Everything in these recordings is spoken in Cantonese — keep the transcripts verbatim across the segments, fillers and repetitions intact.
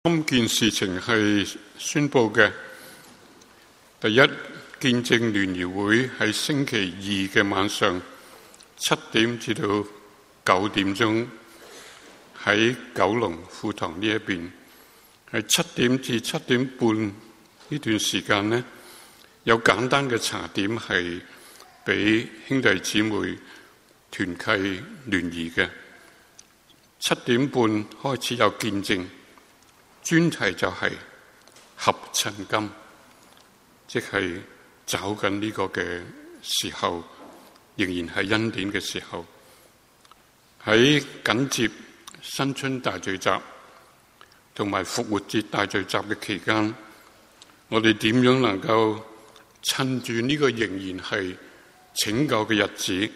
三件事情係宣佈嘅。第一，見證聯誼會喺星期二嘅晚上七點至到九點鐘喺九龍富堂呢一邊，係七點至七點半呢段時間呢，有簡單嘅茶點係俾兄弟姊妹團契聯誼嘅。七點半開始有見證。專題就係合塵金，即係找緊呢個嘅時候，仍然係恩典嘅時候。喺緊接新春大聚集同埋復活節大聚集嘅期間，我哋點樣能夠趁住呢個仍然係拯救嘅日子，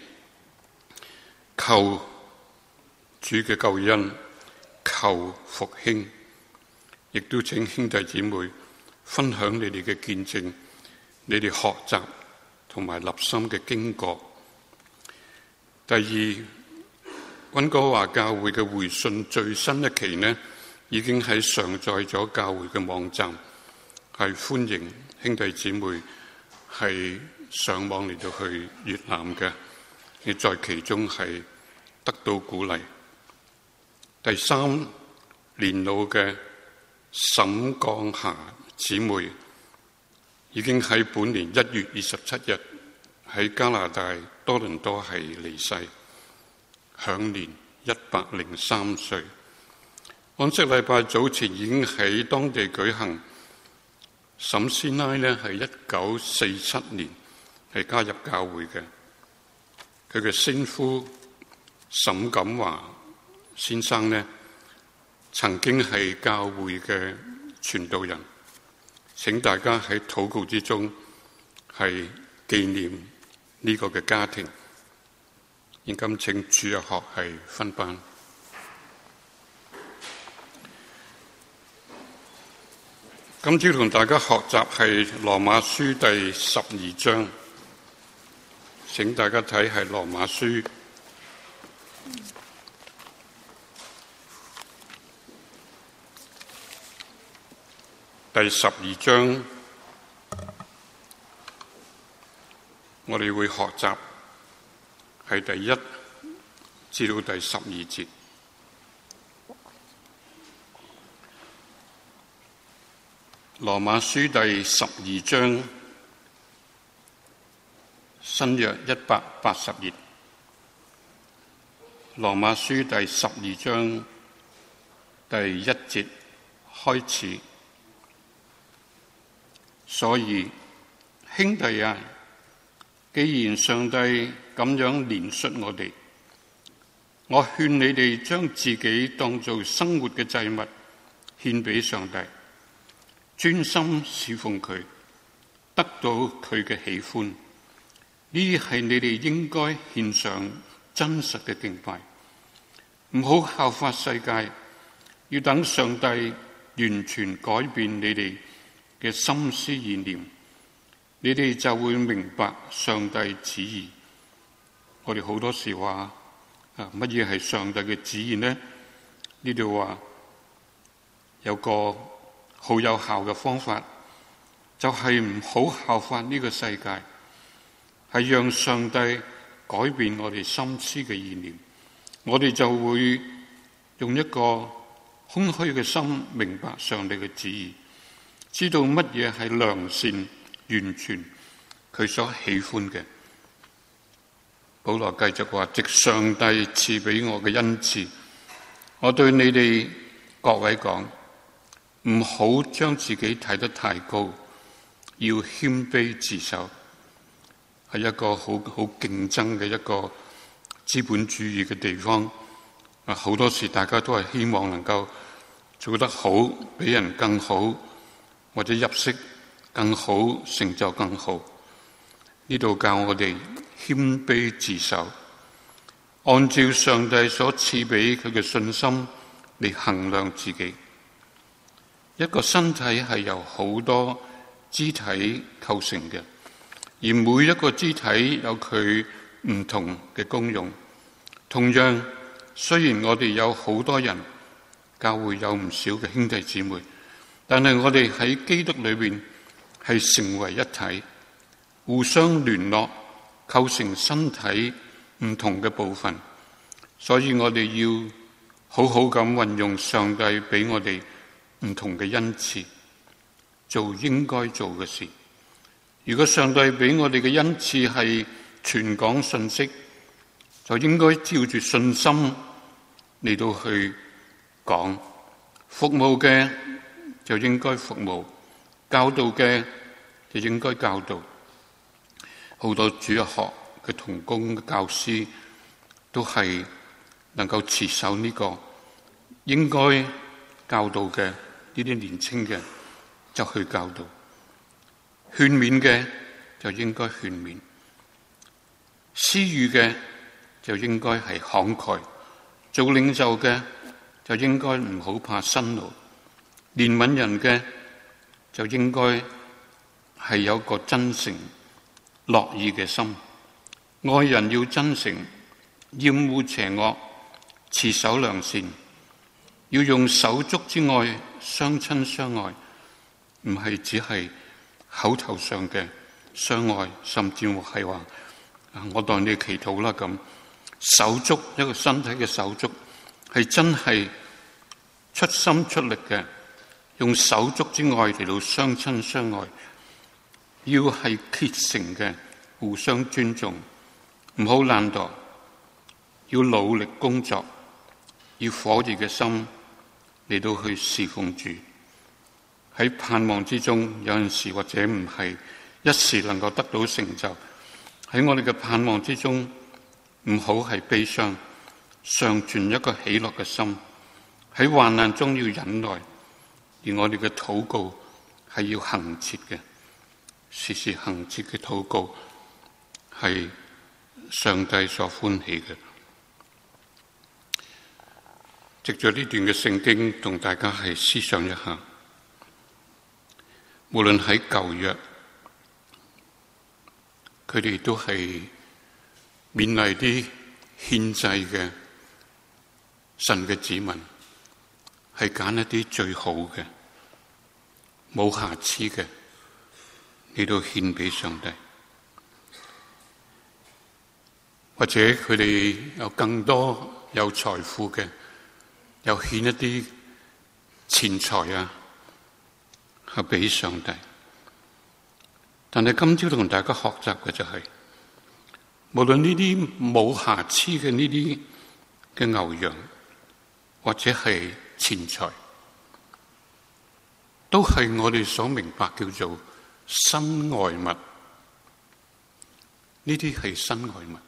求主嘅救恩，求復興。亦都請兄弟姊妹分享你哋嘅見證，你哋學習同埋立心嘅經過。第二，溫哥華教會嘅回信最新一期呢，已經喺上載咗教會嘅網站，係歡迎兄弟姊妹係上網嚟到去閱覽嘅，你在其中係得到鼓勵。第三，年老嘅沈降霞姊妹已經喺本年一月二十七日喺加拿大多倫多係離世，享年一百零三歲。安息禮拜早前已經喺當地舉行。沈師奶呢係一九四七年係加入教會嘅，佢嘅先夫沈錦華先生呢，曾經係教會嘅傳道人，請大家喺禱告之中係紀念呢個嘅家庭。現今請主日學係分班。今朝同大家學習係羅馬書第十二章，請大家睇係羅馬書第十二章，我哋會學習係第一至到第十二節。羅馬書第十二章，新約一百八十頁。羅馬書第十二章第一節開始。所以兄弟啊，既然上帝咁樣憐恤我哋，我勸你哋將自己當做生活嘅祭物獻俾上帝，專心侍奉佢，得到佢嘅喜歡。呢係你哋應該獻上真實嘅敬拜。唔好效法世界，要等上帝完全改變你哋嘅心思意念，你哋就會明白上帝旨意。我哋好多時話啊，乜嘢係上帝嘅旨意呢？呢度話有個好有效嘅方法，就係唔好效法呢個世界，係讓上帝改變我哋心思嘅意念，我哋就會用一個空虛嘅心明白上帝嘅旨意，知道乜嘢係良善、完全，佢所喜歡嘅。保羅繼續話：藉上帝賜俾我嘅恩賜，我對你哋各位講，唔好將自己睇得太高，要謙卑自守。係一個好好競爭嘅一個資本主義嘅地方。啊，好多時大家都係希望能夠做得好，比人更好，或者入息更好，成就更好。呢度教我哋謙卑自守，按照上帝所賜俾佢嘅信心嚟衡量自己。一個身體係由好多肢體構成嘅，而每一個肢體有佢唔同嘅功用。同樣，雖然我哋有好多人， 教會有唔少嘅兄弟姊妹，但係我哋喺基督裏邊係成為一體，互相聯絡，構成身體唔同嘅部分。所以我哋要好好咁運用上帝俾我哋唔同嘅恩賜，做應該做嘅事。如果上帝俾我哋嘅恩賜係傳講信息，就應該照住信心嚟到去講；服務嘅就應該服務，教導嘅就應該教導。好多主日學嘅同工嘅教師都係能夠持守呢個應該教導嘅，呢啲年輕嘅就去教導，勸勉嘅就應該勸勉，施予嘅就應該係慷慨，做領袖嘅就應該唔好怕辛勞，憐憫人嘅就應該係有個真誠樂意嘅心，愛人要真誠，厭惡邪惡，持守良善，要用手足之愛相親相愛，唔係只係口頭上嘅相愛，甚至乎係話我代你祈禱啦咁。手足，一個身體嘅手足，係真係出心出力嘅，用手足之愛嚟到相親相愛，要係竭誠嘅，互相尊重，唔好懶惰，要努力工作，要火熱嘅心嚟到去侍奉主。喺盼望之中，有陣時或者唔係一時能夠得到成就。喺我哋嘅盼望之中，唔好係悲傷，常存一個喜樂嘅心。喺患難中要忍耐，而我哋嘅禱告係要恆切嘅，時時恆切嘅禱告係上帝所歡喜嘅。藉着呢段嘅聖經，同大家係思想一下，無論喺舊約，佢哋都係勉勵啲獻祭嘅神嘅子民，係揀一啲最好嘅、冇瑕疵嘅嚟到獻俾上帝。或者佢哋有更多有財富嘅，又獻一啲錢財啊，係俾上帝。但係今朝同大家學習嘅就係、是，無論呢啲冇瑕疵嘅呢啲嘅牛羊，或者係錢財，都係我哋所明白叫做身外物。呢啲係身外物。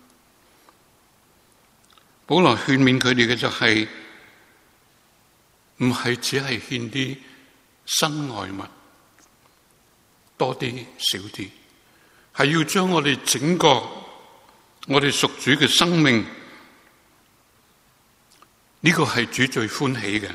保羅勸勉佢哋嘅就係、是，唔係只係獻啲身外物，多啲少啲，係要將我哋整個我哋屬主嘅生命，呢、這個係主最歡喜嘅，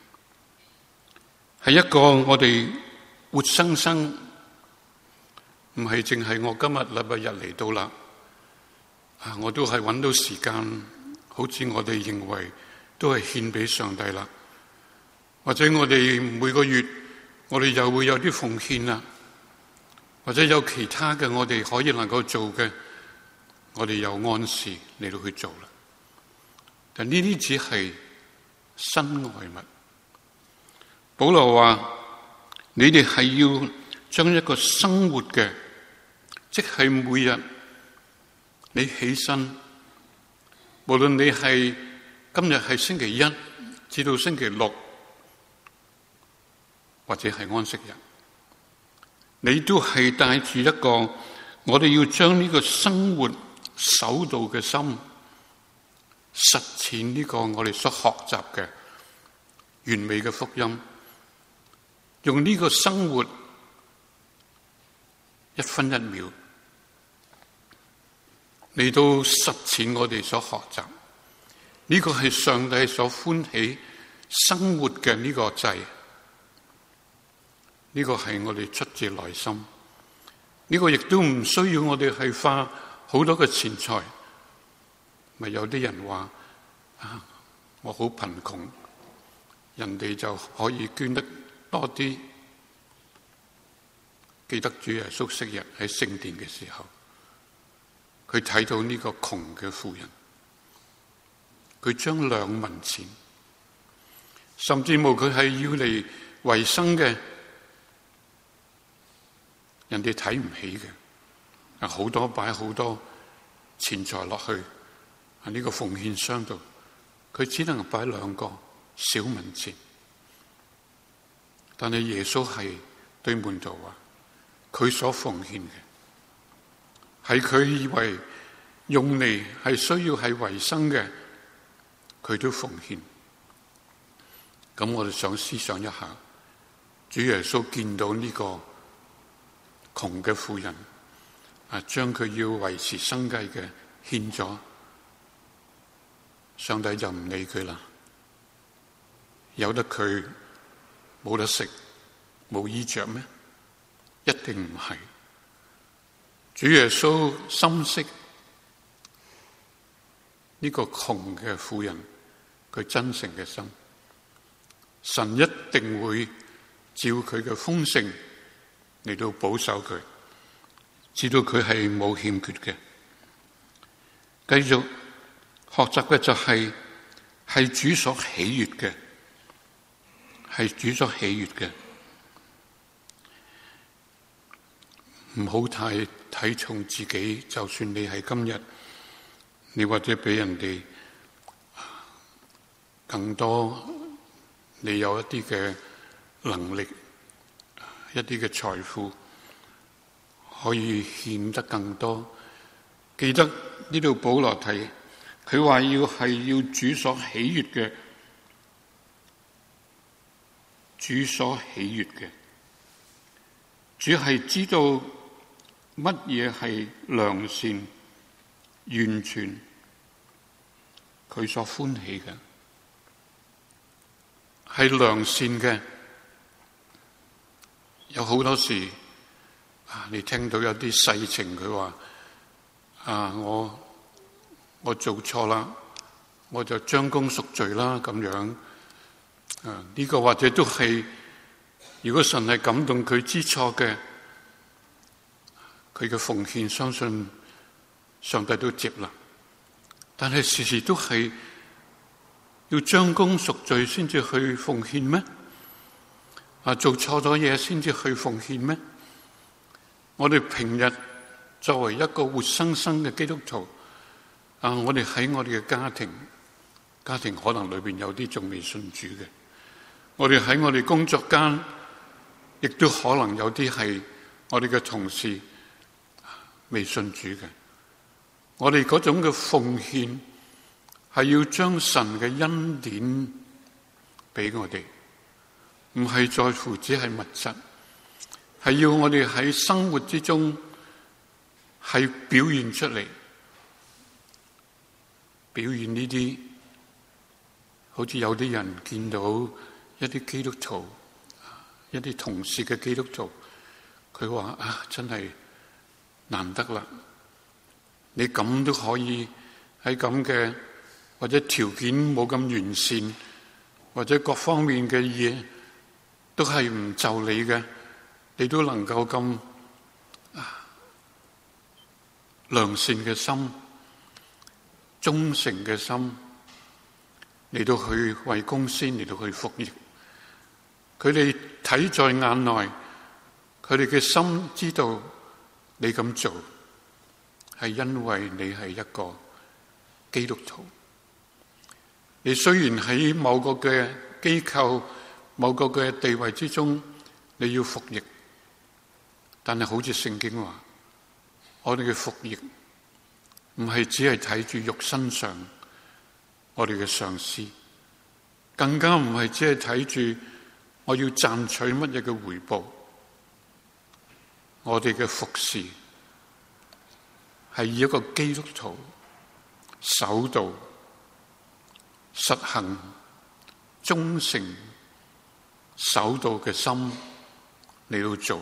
係一個我哋活生生，唔係淨係我今日禮拜日嚟到啦，啊，我都係揾到時間。好似我哋認為都係獻俾上帝啦，或者我哋每個月我哋又會有啲奉獻啦，或者有其他嘅我哋可以能夠做嘅，我哋又按時嚟到去做啦。但呢啲只係身外物。保羅話：你哋係要將一個生活嘅，即係每日你起身。無論你係今日係星期一至到星期六，或者係安息日，你都係帶住一個我哋要將呢個生活守道嘅心，實踐呢個我哋所學習嘅完美嘅福音，用呢個生活一分一秒嚟到實踐我哋所學習，呢個係上帝所歡喜生活嘅呢個祭，呢個係我哋出自內心，呢個亦都唔需要我哋係花好多嘅錢財。咪有啲人話啊，我好貧窮， 人哋就可以捐得多啲。記得主耶穌昔日喺聖殿嘅時候，佢睇到呢個窮嘅婦人，佢將兩文錢，甚至乎佢係要嚟維生嘅，人哋睇唔起嘅，好多擺好多錢財落去喺呢個奉獻箱度，佢只能擺兩個小文錢。但係耶穌係對門徒話，佢所奉獻嘅係佢以為用嚟係需要係維生嘅，佢都奉獻。咁我哋想思想一下，主耶穌見到呢個窮嘅婦人啊，將佢要維持生計嘅獻咗，上帝就唔理佢啦，由得佢冇得食冇衣着咩？一定唔係。主耶穌深識呢個窮嘅婦人佢真誠嘅心，神一定會照佢嘅豐盛嚟到保守佢，知道佢係冇欠缺嘅。繼續學習嘅就係、係、係主所喜悅嘅，係主所喜悅嘅。唔好太睇重自己，就算你係今日，你或者比人哋更多，你有一啲嘅能力，一啲嘅財富，可以獻得更多。記得呢度保羅提，佢話要係要主所喜悅嘅，主所喜悅嘅，主係知道乜嘢係良善、完全，佢所歡喜嘅係良善嘅。有好多時啊，你聽到有啲世情，佢話啊，我我做錯啦，我就將功贖罪啦，咁樣啊，呢個或者都係，如果神係感動佢知錯嘅，佢嘅奉獻，相信上帝都接納。但係時時都係要將功贖罪先至去奉獻咩？啊，做錯咗嘢先至去奉獻咩？我哋平日作為一個活生生嘅基督徒，啊，我哋喺我哋嘅家庭，家庭可能裏邊有啲仲未信主嘅，我哋喺我哋工作間，亦都可能有啲係我哋嘅同事未信主嘅。我哋嗰種嘅奉獻係要將神嘅恩典俾我哋，唔係在乎只係物質，係要我哋喺生活之中係表現出嚟，表現呢啲，好似有啲人見到一啲基督徒，一啲同事嘅基督徒，佢話啊，真係難得啦！你咁都可以喺咁嘅，或者條件冇咁完善，或者各方面嘅嘢都係唔就你嘅，你都能夠咁啊良善嘅心、忠誠嘅心嚟到去為公司嚟到去服役。佢哋睇在眼內，佢哋嘅心知道你咁做係因為你係一個基督徒。你雖然喺某個嘅機構、某個嘅地位之中，你要服役，但係好似聖經話，我哋嘅服役唔係只係睇住肉身上我哋嘅上司，更加唔係只係睇住我要賺取乜嘢嘅回報。我哋嘅服侍係以一個基督徒守道、實行、忠誠、守道嘅心嚟到做。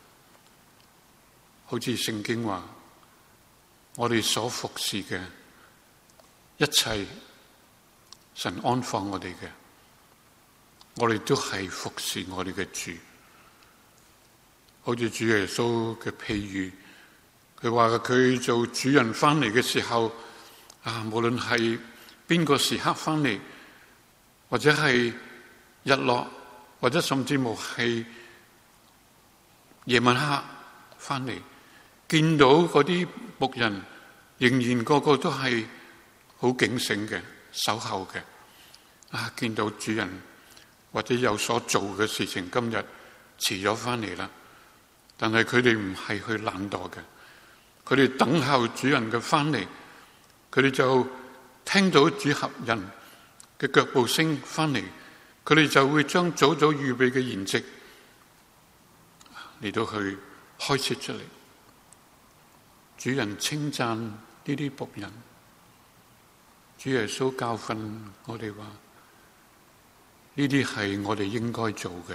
好似聖經話，我哋所服侍嘅一切，神安放我哋嘅， 我哋都係服侍我哋嘅主。好似主耶穌嘅譬喻，佢話佢做主人翻嚟嘅時候，啊，無論係邊個時刻翻嚟，或者係日落，或者甚至乎係夜晚黑翻嚟，見到嗰啲僕人仍然個個都係好警醒嘅，守候嘅。啊，見到主人或者有所做嘅事情，今日遲咗翻嚟啦。但係佢哋唔係去懶惰嘅，佢哋等候主人嘅翻嚟，佢哋就聽到主僕人嘅腳步聲翻嚟，佢哋就會將早早預備嘅筵席嚟到去開設出嚟。主人稱讚呢啲僕人，主耶穌教訓我哋話，呢啲係我哋應該做嘅。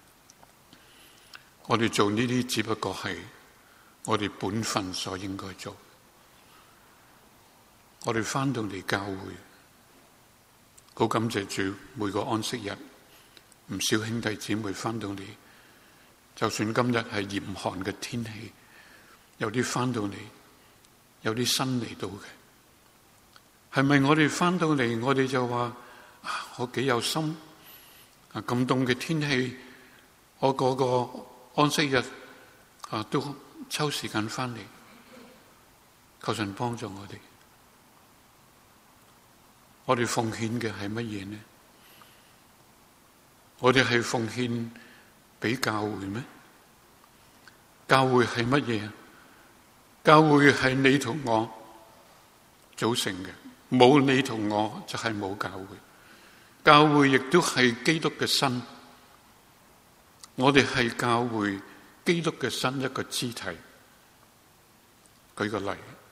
我哋做呢啲只不過係我哋本分所應該做。我哋翻到嚟教會，好感謝主，每個安息日唔少兄弟姊妹翻到嚟，就算今日係嚴寒嘅天氣，有啲翻到嚟，有啲新嚟到嘅，係咪我哋翻到嚟，我哋就話啊，我幾有心啊，咁凍嘅天氣，我嗰個安息日啊，都抽時間翻嚟，求神幫助我哋。我哋奉獻嘅係乜嘢呢？我哋係奉獻俾教會咩？教會係乜嘢？教會係你同我組成嘅，冇你同我就係冇教會。教會亦都係基督嘅身。我哋係教會基督嘅新一個肢體。舉個例，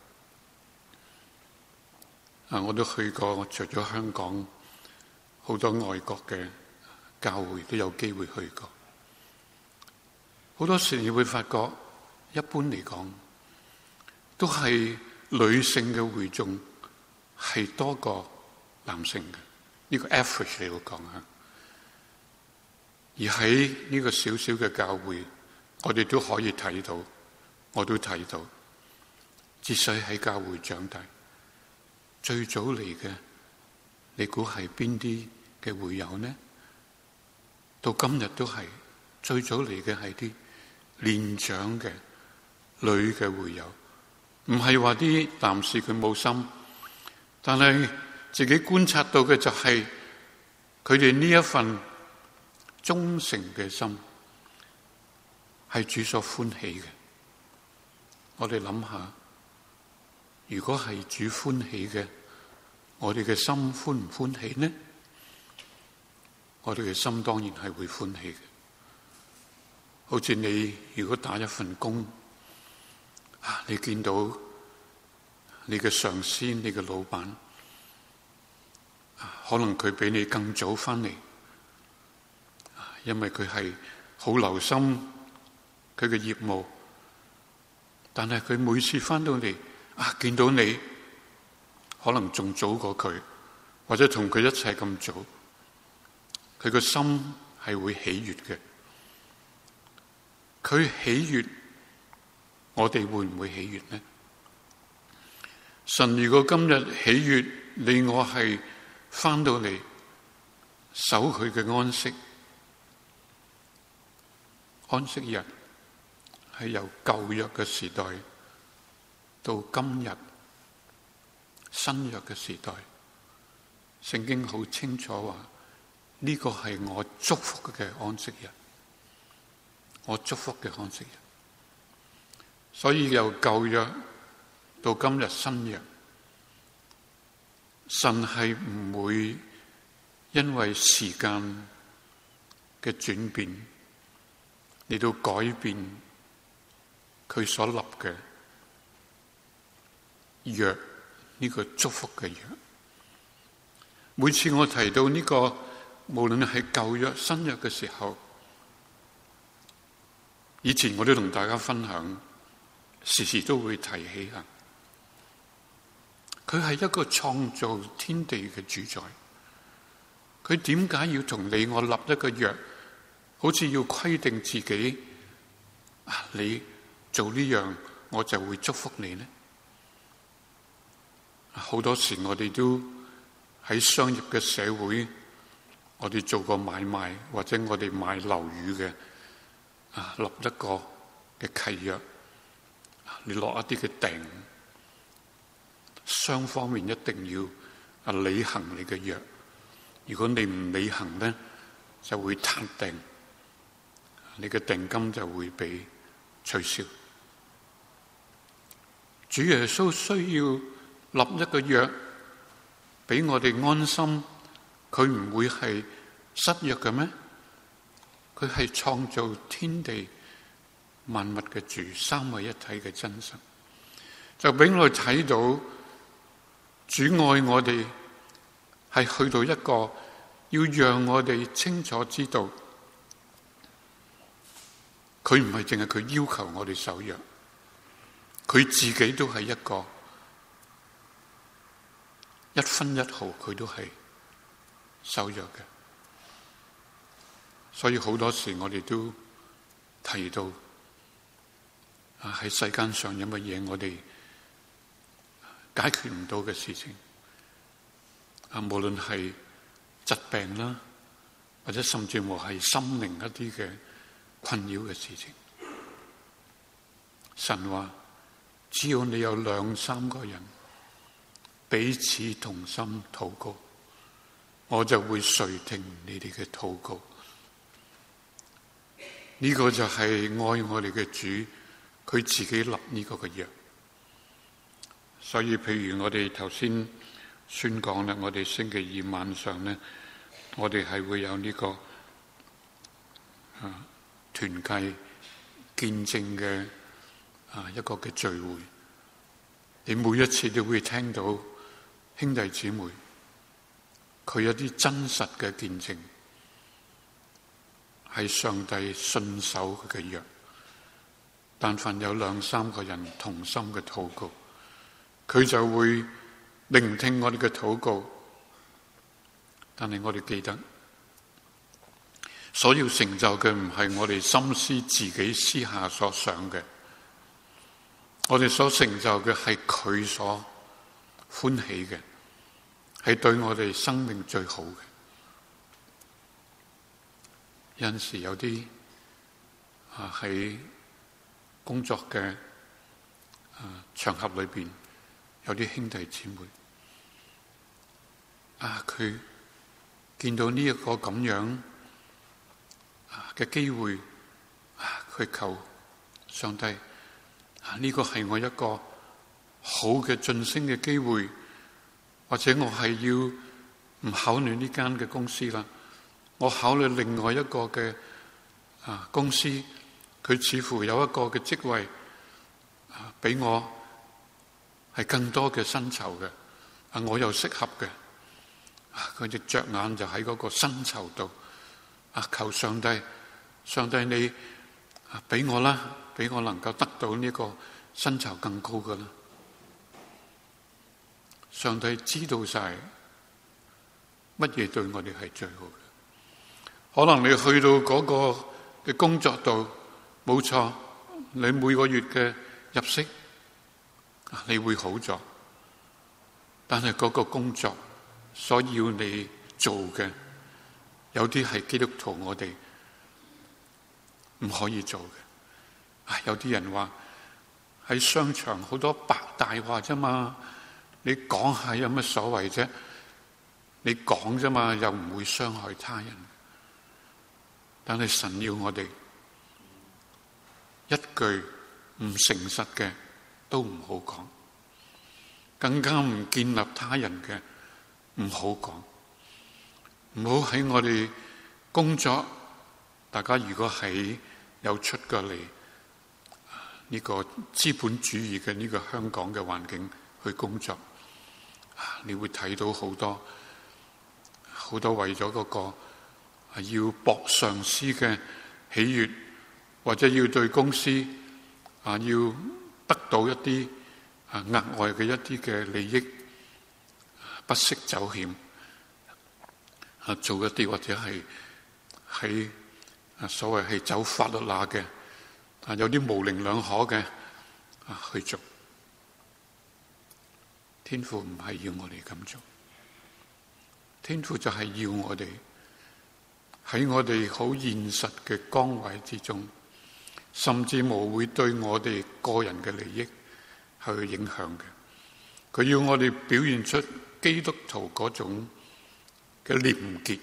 啊，我都去過，除咗香港，好多外國嘅教會都有機會去過。好多時你會發覺，一般嚟講，都係女性嘅會眾係多過男性嘅。呢個 average 嚟講啊。而喺呢個小小嘅教會，我哋都可以睇到，我都睇到，自細喺教會長大，最早嚟嘅，你估係邊啲嘅會友呢？到今日都係最早嚟嘅係啲年長嘅女嘅會友，唔係話啲男士佢冇心，但係自己觀察到嘅就係佢哋呢一份忠誠嘅心係主所歡喜嘅。我哋諗下，如果係主歡喜嘅，我哋嘅心歡唔歡喜呢？我哋嘅心當然係會歡喜嘅。好似你如果打一份工，啊，你見到你嘅上司、你嘅老闆，啊，可能佢比你更早翻嚟。因為佢係好留心佢嘅業務，但係佢每次翻到嚟啊，見到你可能仲早過佢，或者同佢一齊咁早，佢個心係會喜悅嘅。佢喜悅，我哋會唔會喜悅呢？神如果今日喜悅你我係翻到嚟守佢嘅安息。安息日係由舊約嘅時代到今日新約嘅時代，聖經好清楚話呢個係我祝福嘅安息日，我祝福嘅安息日。所以由舊約到今日新約，神係唔會因為時間嘅轉變嚟到改變佢所立嘅約，呢個祝福嘅約。每次我提到呢個，無論係舊約新約嘅時候，以前我都同大家分享，時時都會提起啊。佢係一個創造天地嘅主宰， 佢點解要同你我立一個約，好似要規定自己啊，你做呢樣我就會祝福你呢？好多時我哋都喺商業嘅社會，我哋做過買賣或者我哋買樓宇嘅啊，立一個嘅契約，你落一啲嘅訂，雙方面一定要啊履行你嘅約。如果你唔履行呢，就會撻訂，你嘅訂金就會被取消。主耶穌需要立一個約俾我哋安心，佢唔會係失約嘅咩？佢係創造天地萬物嘅主，三位一體嘅真神，就俾我哋睇到主愛我哋係去到一個要讓我哋清楚知道，佢唔係淨係佢要求我哋守約，佢自己都係一個一分一毫佢都係守約嘅。所以好多時我哋都提到啊，喺世間上有乜嘢我哋解決唔到嘅事情啊，無論係疾病啦，或者甚至乎係心靈一啲嘅困擾嘅事情，神話只要你有兩三個人彼此同心禱告，我就會垂聽你哋嘅禱告。呢個就係愛我哋嘅主，佢自己立呢個嘅約。所以譬如我哋頭先宣講啦，我哋星期二晚上呢，我哋係會有呢個啊團契見證嘅啊一個嘅聚會。你每一次都會聽到兄弟姊妹佢有啲真實嘅見證，係上帝信守佢嘅約。但凡有兩三個人同心嘅禱告，佢就會聆聽我哋嘅禱告。但係我哋記得，所要成就嘅唔係我哋心思自己私下所想嘅，我哋所成就嘅係佢所歡喜嘅，係對我哋生命最好嘅。有陣時有啲啊喺工作嘅啊場合裏邊，有啲兄弟姊妹啊，佢見到呢一個咁樣啊嘅機會啊，佢求上帝啊，呢個係我一個好嘅晉升嘅機會，或者我係要唔考慮呢間嘅公司啦，我考慮另外一個嘅啊公司，佢似乎有一個嘅職位啊，俾我係更多嘅薪酬嘅，啊我又適合嘅，啊佢隻着眼就喺嗰個薪酬度，啊求上帝，上帝你啊俾我啦，俾我能夠得到呢個薪酬更高嘅啦。上帝知道晒乜嘢對我哋係最好嘅。可能你去到嗰個嘅工作度，冇錯，你每個月嘅入息你會好咗，但係嗰個工作所要你做嘅，有啲係基督徒我哋唔可以做嘅。有啲人話喺商場好多白大話啫嘛，你講下有乜所謂啫？你講啫嘛，又唔會傷害他人。但係神要我哋一句唔誠實嘅都唔好講，更加唔建立他人嘅唔好講。唔好喺我哋工作，大家如果喺有出過嚟呢個資本主義嘅呢個香港嘅環境去工作，你會睇到好多好多為咗嗰個要博上司嘅喜悅，或者要對公司啊要得到一啲啊額外嘅一啲嘅利益，不惜走險。 啊做一啲或者係喺啊所謂係走法律罅嘅啊有啲模棱兩可嘅啊去做。天父唔係要我哋咁做，天父就係要我哋喺我哋好現實嘅崗位之中，甚至無會對我哋個人嘅利益去影響嘅。佢要我哋表現出基督徒嗰種嘅廉潔，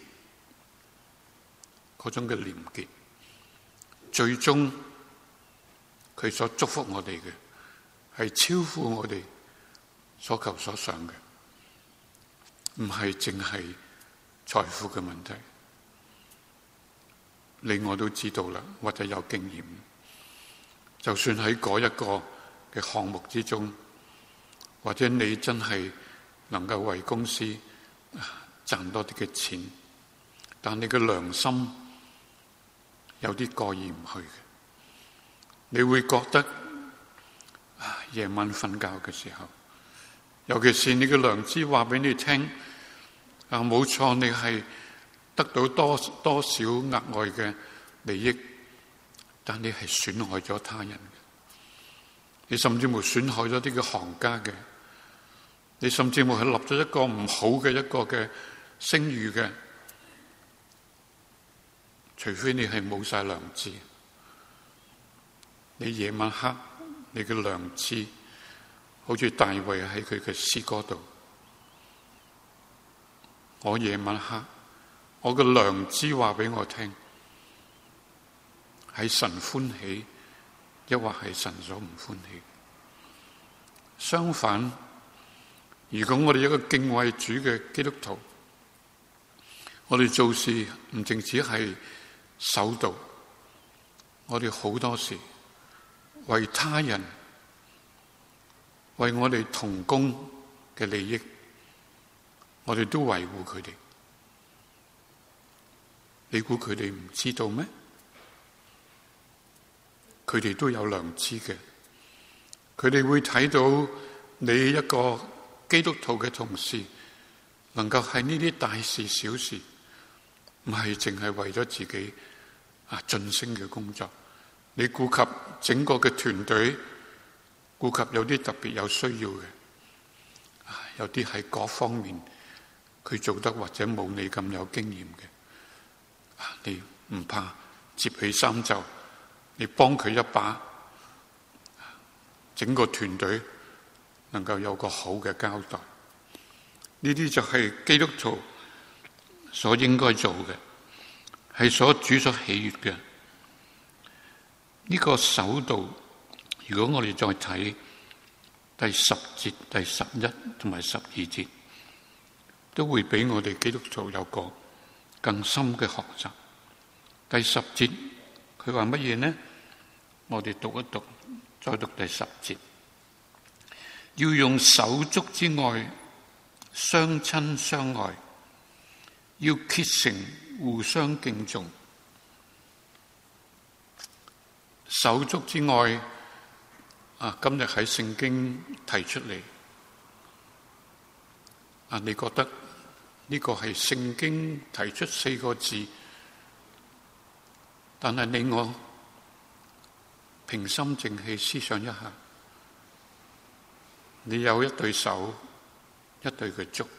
嗰種嘅廉潔，最終佢所祝福我哋嘅係超乎我哋所求所想嘅，唔係淨係財富嘅問題。你我都知道啦，或者有經驗。就算喺嗰一個嘅項目之中，或者你真係能夠為公司賺多啲嘅錢，但你嘅良心有啲過意唔去嘅，你會覺得夜晚瞓覺嘅時候，尤其是你嘅良知話俾你聽，啊冇錯，你係得到多多少額外嘅利益，但你係損害咗他人嘅，你甚至乎損害咗啲嘅行家嘅，你甚至乎係立咗一個唔好嘅一個嘅聲譽嘅，除非你係冇晒良知，你夜晚黑你嘅良知，好似大衛喺佢嘅詩歌度，我夜晚黑，我嘅良知話俾我聽，係神歡喜，抑或係神所唔歡喜。相反，如果我哋一個敬畏主嘅基督徒，我哋做事唔淨止係守道，我哋好多時為他人，為我哋同工嘅利益，我哋都維護佢哋。你估佢哋唔知道咩？佢哋都有良知嘅，佢哋會睇到你一個基督徒嘅同事，能夠喺呢啲大事小事，唔係淨係為咗自己啊晉升嘅工作，你顧及整個嘅團隊，顧及有啲特別有需要嘅，有啲喺各方面佢做得或者冇你咁有經驗嘅，你唔怕接起衫袖，你幫佢一把，整個團隊能夠有個好嘅交代。呢啲就係基督徒所應該做嘅，係所主所喜悅嘅。呢個守道，如果我哋再睇第十節、第十一同埋十二節，都會俾我哋基督徒有個更深嘅學習。第十節佢話乜嘢呢？我哋讀一讀，再讀第十節。要用手足之愛相親相愛，要竭誠互相敬重。手足之愛啊，今日喺聖經提出嚟啊，你覺得呢個係聖經提出四個字？但係你我平心靜氣思想一下，你有一對手，一對嘅足，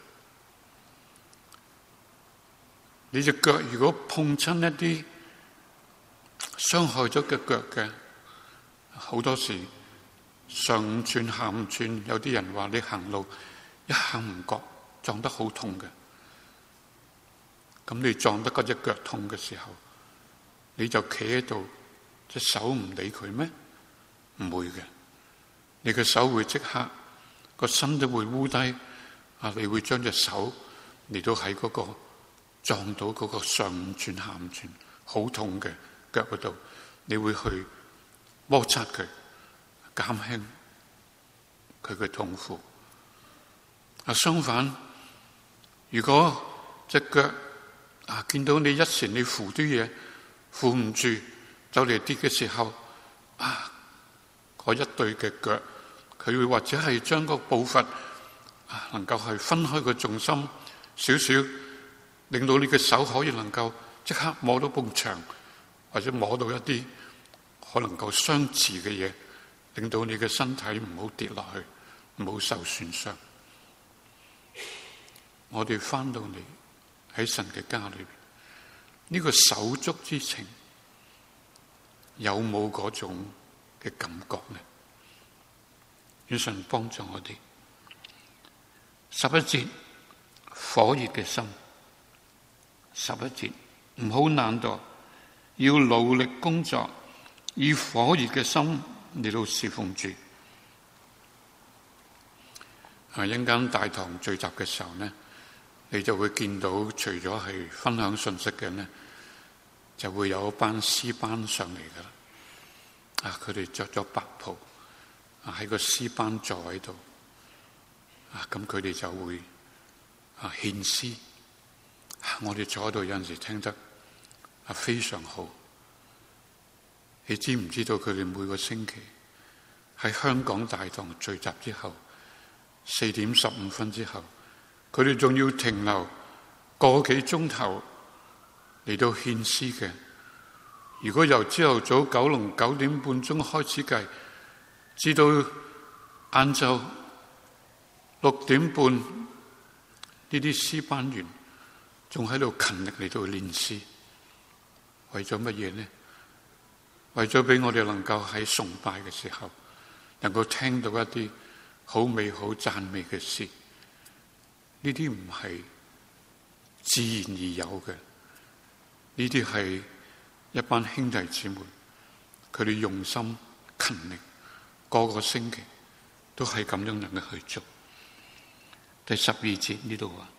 你隻腳如果碰親一啲傷害咗嘅腳嘅，好多時上五寸下五寸，有啲人話你行路一下唔覺撞得好痛嘅，咁你撞得嗰隻腳痛嘅時候，你就企喺度，隻手唔理佢咩？唔會嘅，你嘅手會即刻個身都會烏低啊！你會將隻手嚟到喺嗰個撞到嗰個上五寸下五寸好痛嘅腳嗰度，你會去摩擦佢，減輕佢嘅痛苦。啊，相反，如果隻腳啊見到你一時你扶啲嘢扶唔住，就嚟跌嘅時候，啊，嗰一對嘅腳，佢會或者係將個步伐啊能夠係分開個重心少少， 令到你嘅手可以能夠即刻摸到埲牆，或者摸到一啲可能夠相似嘅嘢，令到你嘅身體唔好跌落去，唔好受損傷。我哋翻到嚟喺神嘅家裏邊，呢個手足之情有冇嗰種嘅感覺呢？願神幫助我哋。十一節，火熱嘅心。十一節，唔好懶惰，要努力工作，以火熱嘅心嚟到侍奉主。啊，一陣間大堂聚集嘅時候呢，你就會見到，除咗係分享信息嘅呢，就會有一班詩班上嚟噶啦。啊，佢哋着咗白袍，啊喺個詩班座位度，啊咁佢哋就會啊獻詩。啊，我哋坐喺度有陣時聽得啊非常好。你知唔知道佢哋每個星期喺香港大堂聚集之後，四點十五分之後，佢哋仲要停留個幾鐘頭嚟到獻詩嘅。如果由朝頭早九龍九點半鐘開始計，至到晏晝六點半，呢啲詩班員仲喺度勤力嚟到練詩，為咗乜嘢呢？為咗俾我哋能夠喺崇拜嘅時候，能夠聽到一啲好美好讚美嘅詩。呢啲唔係自然而有嘅，呢啲係一班兄弟姊妹，佢哋用心勤力，個個星期都係咁樣能夠去做。第十二節呢度話，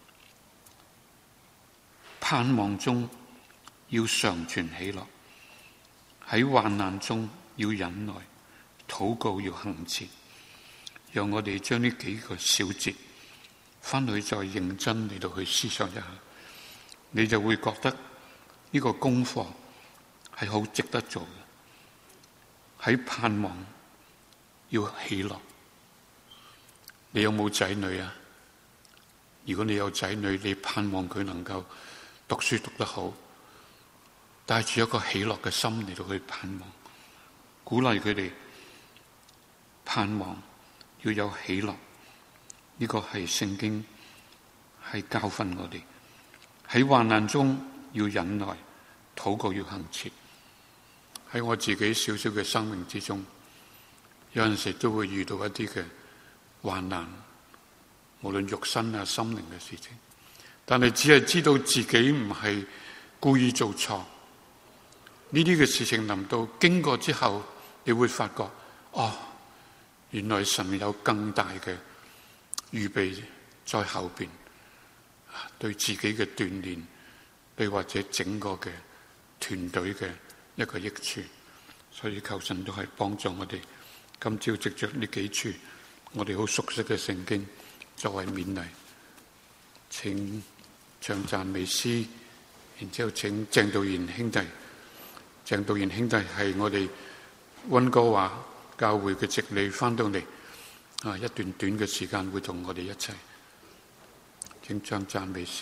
盼望中要常存喜樂，喺患難中要忍耐，禱告要恆切。讓我哋將呢幾個小節翻去再認真嚟到去思想一下，你就會覺得呢個功課係好值得做嘅。喺盼望要喜樂。你有冇仔女啊？如果你有仔女，你盼望佢能夠讀書讀得好，帶住一個喜樂嘅心嚟到去盼望，鼓勵佢哋盼望要有喜樂。呢個係聖經係教訓我哋，喺患難中要忍耐，禱告要恆切。喺我自己小小嘅生命之中，有陣時都會遇到一啲嘅患難，無論肉身啊、心靈嘅事情，但係只係知道自己唔係故意做錯。呢啲嘅事情臨到經過之後，你會發覺，哦，原來神有更大嘅預備在後邊，對自己嘅鍛煉，對或者整個嘅團隊嘅一個益處。所以求神都係幫助我哋，今朝藉着呢幾處我哋好熟悉嘅聖經作為勉勵。請唱讚美詩，然之後請鄭道賢兄弟。鄭道賢兄弟係我哋溫哥華教會嘅籍理，翻到嚟啊一段短嘅時間會同我哋一齊。請唱讚美詩。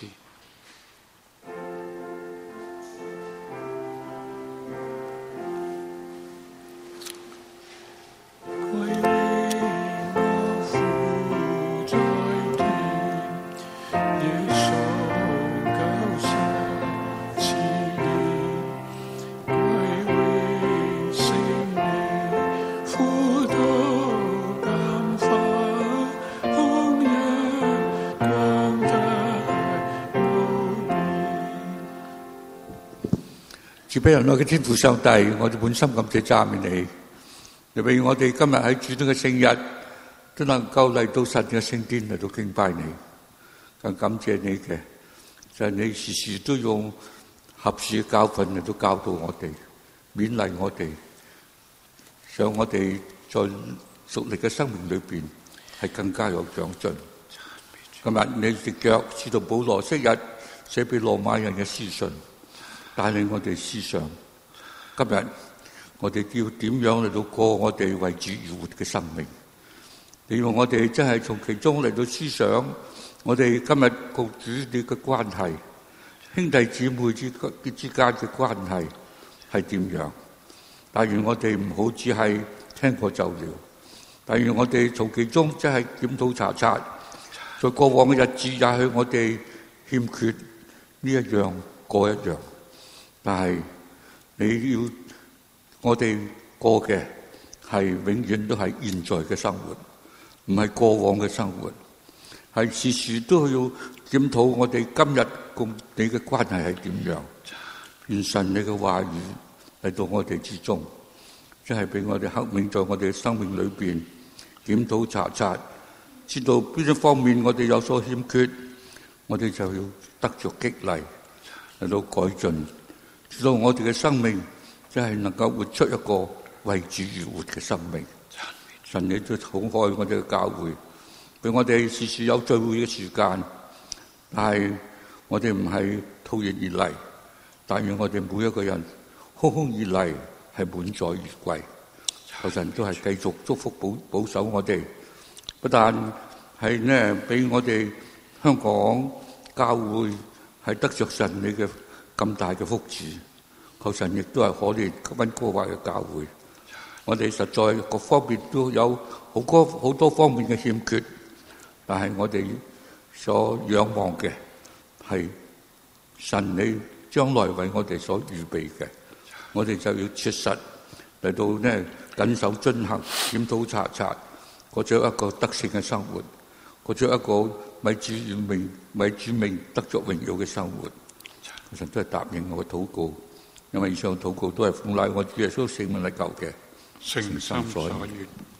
俾人愛嘅天父上帝，我哋本心感謝讚美你，又俾我哋今日喺主日嘅聖日都能夠嚟到神嘅聖殿嚟到敬拜你，更感謝你嘅就係、是、你時時都用合適嘅教訓嚟到教導我哋，勉勵我哋，想我哋在屬靈嘅生命裏邊係更加有長進。今日你隻腳使徒保羅昔日寫俾羅馬人嘅書信，帶領我哋思想，今日我哋要點樣嚟到過我哋為主而活嘅生命？你用我哋真係從其中嚟到思想，我哋今日共主你嘅關係， 兄弟姊妹之之間嘅關係係點樣。但願我哋唔好只係聽過就了，但願我哋從其中即係檢討查察，在過往嘅日子也許我哋欠缺呢一樣過一樣，但係你要我哋過嘅係永遠都係現在嘅生活，唔係過往嘅生活，係時時都要檢討我哋今日共你嘅關係係點樣。願神你嘅話語嚟到我哋之中，即係俾我哋刻銘在我哋嘅生命裏邊檢討查察，知道邊一方面我哋有所欠缺，我哋就要得着激勵嚟到改進，知道我哋嘅生命即係能夠活出一個為主而活嘅生命。神你都好愛我哋嘅教會，俾我哋時時有聚會嘅時間，但係我哋唔係徒然而嚟，但願我哋每一個人空空而嚟，係滿載而歸。求神都係繼續祝福保保守我哋，不但係呢俾我哋香港教會係得着神你嘅咁大嘅福祉。求神亦都係可憐溫哥華嘅教會，我哋實在各方面都有好多好多方面嘅欠缺，但係我哋所仰望嘅係神你將來為我哋所預備嘅，我哋就要切實嚟到呢謹守遵行，檢討查察，過咗一個得勝嘅生活，過咗一個為主名為主名得着榮耀嘅生活。神都係答應我嘅禱告，因為以上禱告都係奉賴我主耶穌聖名嚟求嘅，誠心所願。